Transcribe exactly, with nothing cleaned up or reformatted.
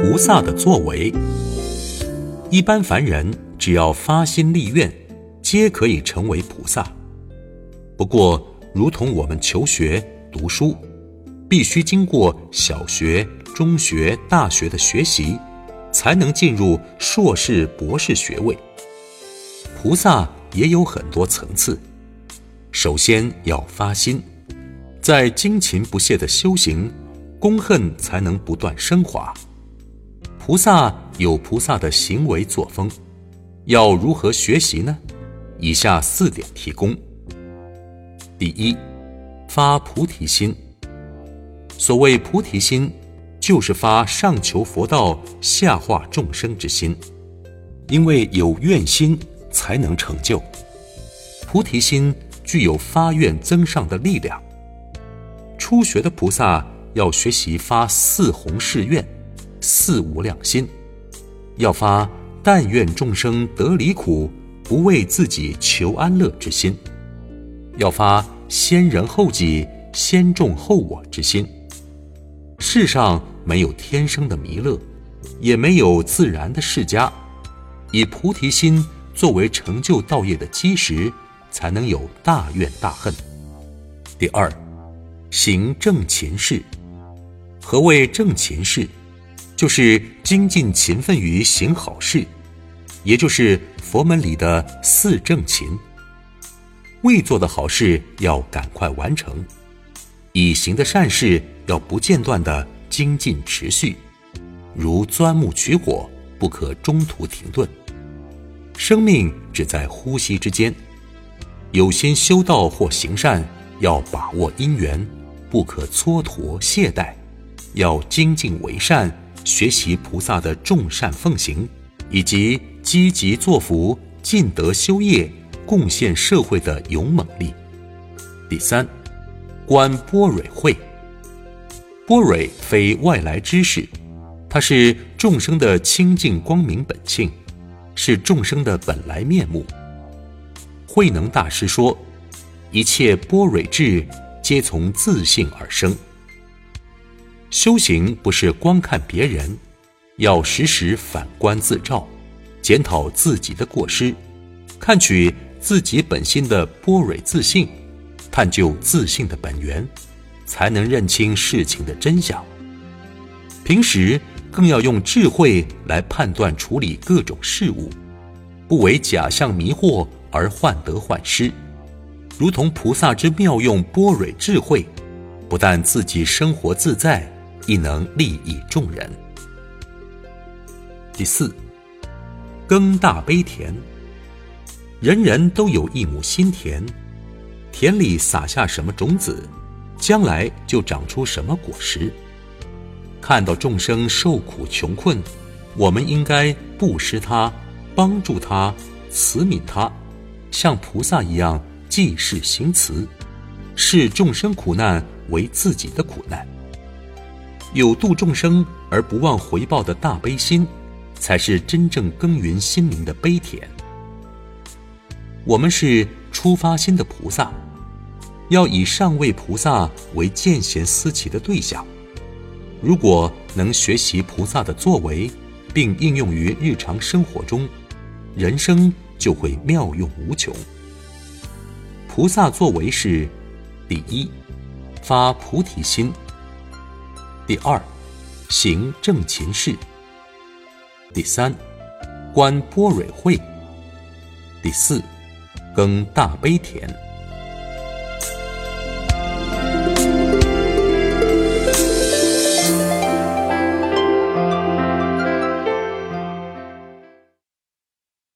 菩萨的作为。一般凡人只要发心立愿，皆可以成为菩萨。不过，如同我们求学读书，必须经过小学、中学、大学的学习，才能进入硕士、博士学位。菩萨也有很多层次，首先要发心，在精勤不懈的修行，功恨才能不断升华。菩萨有菩萨的行为作风，要如何学习呢？以下四点提供。第一，发菩提心。所谓菩提心，就是发上求佛道，下化众生之心。因为有愿心，才能成就。菩提心具有发愿增上的力量。初学的菩萨要学习发四弘誓愿、四无量心，要发但愿众生得离苦，不为自己求安乐之心，要发先人后己、先众后我之心。世上没有天生的弥勒，也没有自然的释迦，以菩提心作为成就道业的基石，才能有大愿大恨。第二，行正勤事。何谓正勤事？就是精进勤奋于行好事，也就是佛门里的四正勤。未做的好事要赶快完成，已行的善事要不间断地精进持续，如钻木取火，不可中途停顿。生命只在呼吸之间，有心修道或行善，要把握因缘，不可蹉跎懈怠，要精进为善，学习菩萨的众善奉行，以及积极作福、尽德修业、贡献社会的勇猛力。第三，观般若慧。般若非外来知识，它是众生的清净光明本性，是众生的本来面目。慧能大师说，一切般若智，皆从自性而生。修行不是光看别人，要时时反观自照，检讨自己的过失，看取自己本心的般若自性，探究自性的本源，才能认清事情的真相。平时更要用智慧来判断处理各种事物，不为假象迷惑而患得患失。如同菩萨之妙用般若智慧，不但自己生活自在，亦能利益众人。第四，耕大悲田。人人都有一亩心田，田里撒下什么种子，将来就长出什么果实。看到众生受苦穷困，我们应该布施他，帮助他，慈悯他，像菩萨一样济世行慈，视众生苦难为自己的苦难。有度众生而不忘回报的大悲心，才是真正耕耘心灵的悲田。我们是初发心的菩萨，要以上位菩萨为见贤思齐的对象。如果能学习菩萨的作为，并应用于日常生活中，人生就会妙用无穷。菩萨作为是：第一，发菩提心；第二，行正勤事；第三，观般若慧；第四，耕大悲田。